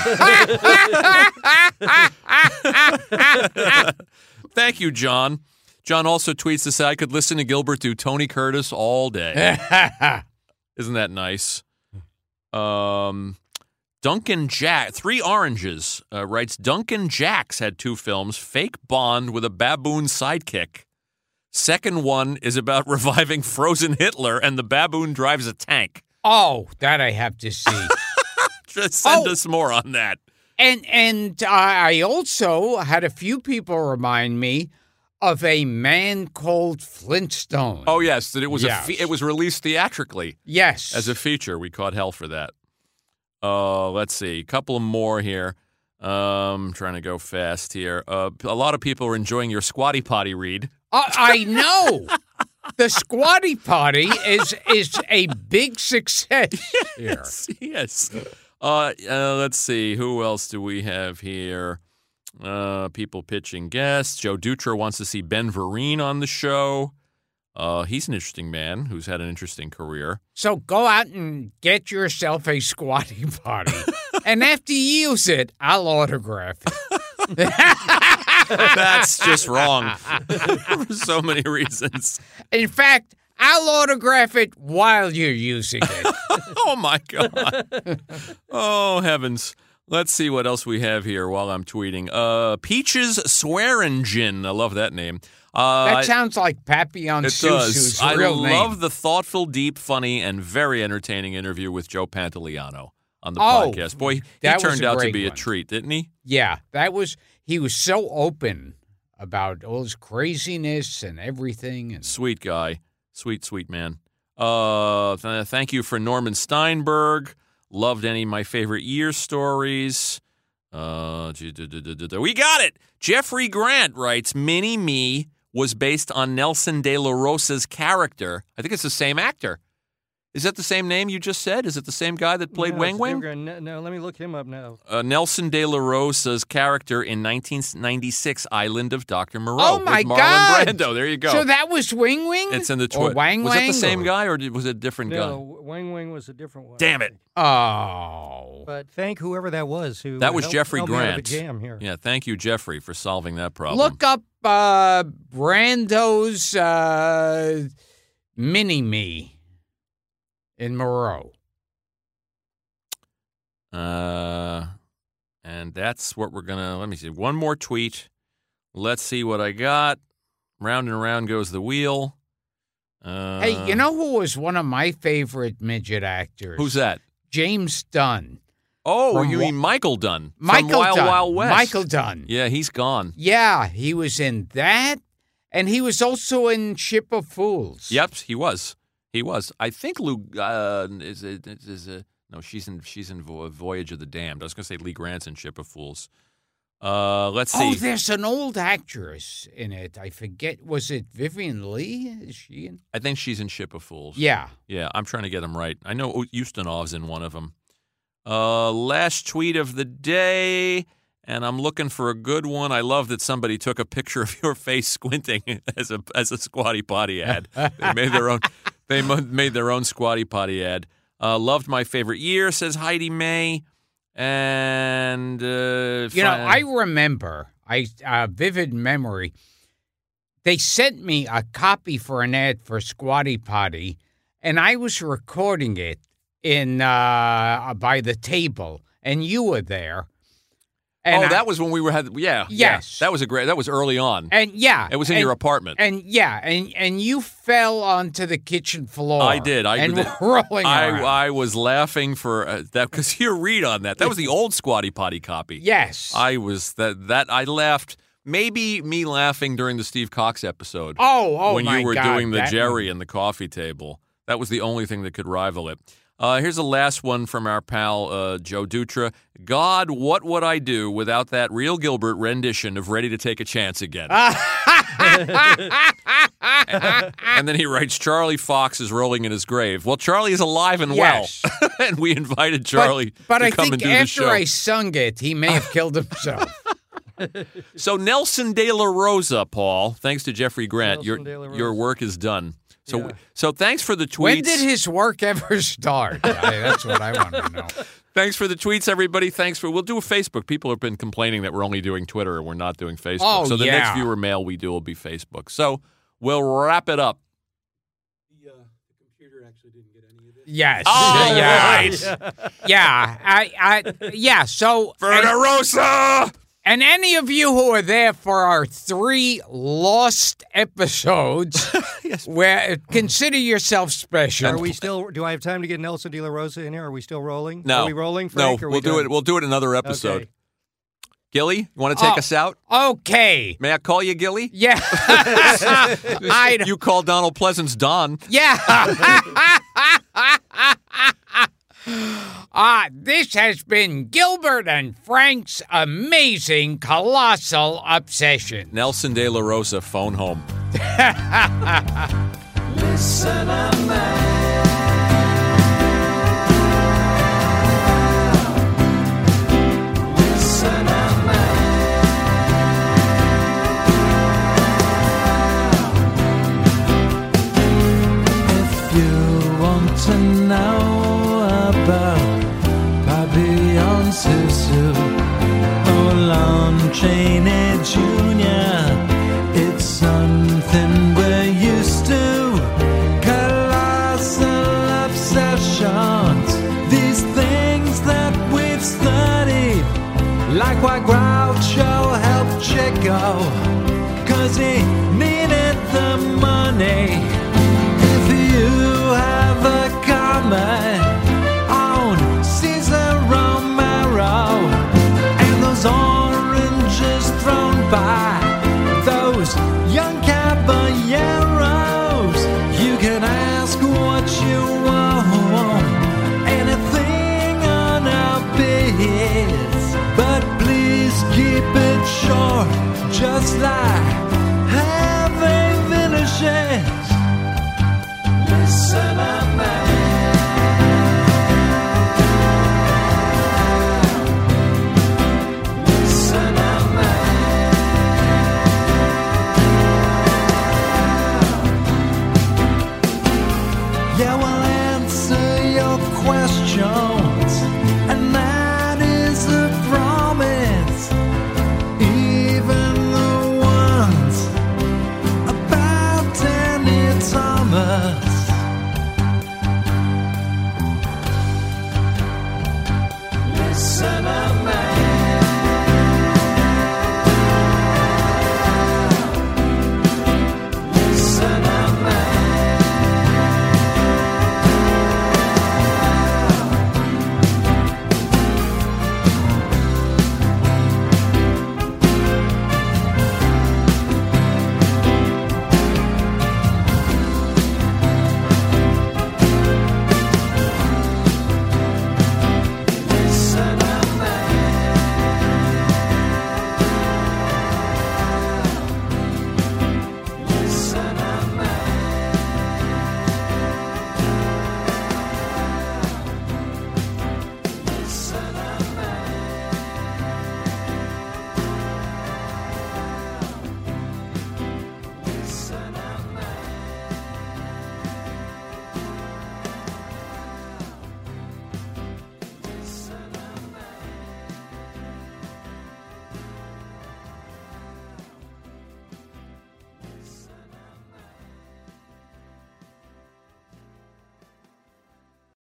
[SPEAKER 5] Thank you, John. John also tweets to say, I could listen to Gilbert do Tony Curtis all day. Isn't that nice? Um, Duncan Jack, Three Oranges, uh, writes, Duncan Jacks had two films, Fake Bond with a baboon sidekick. Second one is about reviving frozen Hitler, and the baboon drives a tank.
[SPEAKER 2] Oh, that I have to see.
[SPEAKER 5] Just send
[SPEAKER 2] Oh.
[SPEAKER 5] us more on that.
[SPEAKER 2] And and I also had a few people remind me of a man called Flintstone.
[SPEAKER 5] Oh, yes, that it was
[SPEAKER 2] Yes.
[SPEAKER 5] a fe- it was released theatrically
[SPEAKER 2] yes.
[SPEAKER 5] as a feature. We caught hell for that. Uh, let's see, a couple more here. Um, trying to go fast here. Uh, a lot of people are enjoying your Squatty Potty read.
[SPEAKER 2] Uh, I know. The Squatty Potty is is a big success here.
[SPEAKER 5] Yes, yes. Uh, uh, let's see. Who else do we have here? Uh, people pitching guests. Joe Dutra wants to see Ben Vereen on the show. Uh, he's an interesting man who's had an interesting career.
[SPEAKER 2] So go out and get yourself a squatty potty. And after you use it, I'll autograph it.
[SPEAKER 5] That's just wrong for so many reasons.
[SPEAKER 2] In fact, I'll autograph it while you're using it.
[SPEAKER 5] Oh, my God. Oh, heavens. Let's see what else we have here while I'm tweeting. Uh, Peaches Swearingen. I love that name. Uh,
[SPEAKER 2] that sounds like Papillon
[SPEAKER 5] It
[SPEAKER 2] Susu's
[SPEAKER 5] does. I
[SPEAKER 2] real
[SPEAKER 5] love
[SPEAKER 2] name.
[SPEAKER 5] the thoughtful, deep, funny, and very entertaining interview with Joe Pantoliano on the
[SPEAKER 2] Oh,
[SPEAKER 5] podcast. Boy, he
[SPEAKER 2] that was
[SPEAKER 5] turned
[SPEAKER 2] a
[SPEAKER 5] out to
[SPEAKER 2] great
[SPEAKER 5] be a
[SPEAKER 2] one.
[SPEAKER 5] treat, didn't he?
[SPEAKER 2] Yeah, that was, he was so open about all his craziness and everything. And
[SPEAKER 5] Sweet guy. Sweet, sweet man. Uh, th- thank you for Norman Steinberg. Loved any of my favorite year stories. Uh, we got it. Jeffrey Grant writes, Mini-Me was based on Nelson De La Rosa's character. I think it's the same actor. Is that the same name you just said? Is it the same guy that played
[SPEAKER 6] No,
[SPEAKER 5] Wang
[SPEAKER 6] it's
[SPEAKER 5] Wang?
[SPEAKER 6] different. No, no, let me look him up now.
[SPEAKER 5] Uh, Nelson De La Rosa's character in nineteen ninety-six Island of Doctor Moreau
[SPEAKER 2] Oh, my
[SPEAKER 5] with Marlon
[SPEAKER 2] God.
[SPEAKER 5] Brando. There you go.
[SPEAKER 2] So that was Wing Wing?
[SPEAKER 5] it's in the
[SPEAKER 2] Or
[SPEAKER 5] twist.
[SPEAKER 2] Wang
[SPEAKER 5] Was that
[SPEAKER 2] Wang,
[SPEAKER 5] the same
[SPEAKER 2] or-
[SPEAKER 5] guy or did, was it a different
[SPEAKER 6] No,
[SPEAKER 5] guy?
[SPEAKER 6] Wang Wang was a different one.
[SPEAKER 5] Damn it.
[SPEAKER 2] Oh.
[SPEAKER 6] But thank whoever that was who
[SPEAKER 5] That was
[SPEAKER 6] helped,
[SPEAKER 5] Jeffrey
[SPEAKER 6] helped me out of a
[SPEAKER 5] Grant.
[SPEAKER 6] jam here.
[SPEAKER 5] Yeah, thank you, Jeffrey, for solving that problem.
[SPEAKER 2] Look up uh, Brando's uh, Mini-Me in Moreau.
[SPEAKER 5] Uh, and that's what we're going to, let me see, one more tweet. Let's see what I got. Round and around goes the wheel. Uh,
[SPEAKER 2] Hey, you know who was one of my favorite midget actors?
[SPEAKER 5] Who's that?
[SPEAKER 2] James Dunn.
[SPEAKER 5] Oh,
[SPEAKER 2] From
[SPEAKER 5] you
[SPEAKER 2] Wa-
[SPEAKER 5] mean Michael Dunn
[SPEAKER 2] Michael
[SPEAKER 5] from Wild
[SPEAKER 2] Dunn.
[SPEAKER 5] Wild West.
[SPEAKER 2] Michael Dunn.
[SPEAKER 5] Yeah, he's gone.
[SPEAKER 2] Yeah, he was in that, and he was also in Ship of Fools.
[SPEAKER 5] Yep, he was. He was. I think Lou uh, is a, is a no. She's in she's in Vo- Voyage of the Damned. I was going to say Lee Grant's in Ship of Fools. Uh, let's see.
[SPEAKER 2] Oh, there's an old actress in it. I forget. Was it Vivian Lee? Is she in?
[SPEAKER 5] I think she's in Ship of Fools.
[SPEAKER 2] Yeah.
[SPEAKER 5] Yeah, I'm trying to get them right. I know Ustinov's in one of them. Uh, last tweet of the day, and I'm looking for a good one. I love that somebody took a picture of your face squinting as a as a Squatty Potty ad. They made their own. They mo- made their own Squatty Potty ad. Uh, loved my favorite year, says Heidi May. And uh,
[SPEAKER 2] You know,
[SPEAKER 5] fi-
[SPEAKER 2] I remember, I uh, vivid memory. They sent me a copy for an ad for Squatty Potty, and I was recording it in uh, by the table, and you were there. And
[SPEAKER 5] oh,
[SPEAKER 2] I-
[SPEAKER 5] that was when we were had. Yeah,
[SPEAKER 2] Yes.
[SPEAKER 5] yeah, that was a great. That was early on.
[SPEAKER 2] and yeah,
[SPEAKER 5] It was in
[SPEAKER 2] and,
[SPEAKER 5] your apartment.
[SPEAKER 2] and yeah, and and you fell onto the kitchen floor.
[SPEAKER 5] I did. I
[SPEAKER 2] and
[SPEAKER 5] did.
[SPEAKER 2] were rolling
[SPEAKER 5] I,
[SPEAKER 2] around.
[SPEAKER 5] I was laughing for uh, that because your read on that. That was the old Squatty Potty copy.
[SPEAKER 2] yes.
[SPEAKER 5] I was that that I laughed. Maybe me laughing during the Steve Cox episode.
[SPEAKER 2] oh, oh
[SPEAKER 5] when
[SPEAKER 2] my
[SPEAKER 5] you were
[SPEAKER 2] God,
[SPEAKER 5] doing the
[SPEAKER 2] that
[SPEAKER 5] Jerry
[SPEAKER 2] one.
[SPEAKER 5] and the coffee table. That was the only thing that could rival it. Uh, here's the last one from our pal uh, Joe Dutra. God, what would I do without that Real Gilbert rendition of Ready to Take a Chance Again? And then he writes, Charlie Fox is rolling in his grave. Well, Charlie is alive and
[SPEAKER 2] Yes.
[SPEAKER 5] well. And we invited Charlie
[SPEAKER 2] but, but
[SPEAKER 5] to
[SPEAKER 2] I
[SPEAKER 5] come
[SPEAKER 2] think
[SPEAKER 5] and do the
[SPEAKER 2] after
[SPEAKER 5] show.
[SPEAKER 2] I sung it, he may have killed himself.
[SPEAKER 5] So Nelson De La Rosa, Paul, thanks to Jeffrey Grant,
[SPEAKER 6] Nelson
[SPEAKER 5] your
[SPEAKER 6] De La Rosa.
[SPEAKER 5] your work is done. So
[SPEAKER 6] Yeah.
[SPEAKER 5] so thanks for the tweets.
[SPEAKER 2] When did his work ever start? I, that's what I want to know.
[SPEAKER 5] Thanks for the tweets, everybody. Thanks for. We'll do a Facebook. People have been complaining that we're only doing Twitter and we're not doing Facebook.
[SPEAKER 2] Oh,
[SPEAKER 5] so the
[SPEAKER 2] yeah.
[SPEAKER 5] next viewer mail we do will be Facebook. So we'll wrap it up.
[SPEAKER 3] The, uh, the computer actually didn't get any of this.
[SPEAKER 2] Yes.
[SPEAKER 5] Oh,
[SPEAKER 2] yeah.
[SPEAKER 5] right.
[SPEAKER 2] Yeah. I, I, yeah. So, and,
[SPEAKER 5] Verderosa!
[SPEAKER 2] and any of you who are there for our three lost episodes, where consider yourself special.
[SPEAKER 6] Are we still? Do I have time to get Nelson De La Rosa in here? Are we still rolling?
[SPEAKER 5] No.
[SPEAKER 6] Are we rolling,
[SPEAKER 5] No,
[SPEAKER 6] Frank? or are
[SPEAKER 5] we'll
[SPEAKER 6] we
[SPEAKER 5] do
[SPEAKER 6] done?
[SPEAKER 5] it. We'll do it another episode.
[SPEAKER 6] Okay.
[SPEAKER 5] Gilly, you want to take
[SPEAKER 2] Oh.
[SPEAKER 5] us out?
[SPEAKER 2] Okay.
[SPEAKER 5] May I call you Gilly?
[SPEAKER 2] Yeah. I,
[SPEAKER 5] You call Donald Pleasance Don.
[SPEAKER 2] yeah. Ah, this has been Gilbert and Frank's amazing colossal obsession.
[SPEAKER 5] Nelson De La Rosa, phone home.
[SPEAKER 4] Listen, man. Listen, man. to know about Papillon Susu? Oh, Lon Chaney Junior, it's something we're used to. Colossal obsessions, these things that we've studied, like why Groucho helped Chico, cause he needed the money. If you have a comment on Cesar Romero and those oranges thrown by those young caballeros, you can ask what you want, anything on our bids, but please keep it short, just like having finishes. Listen up.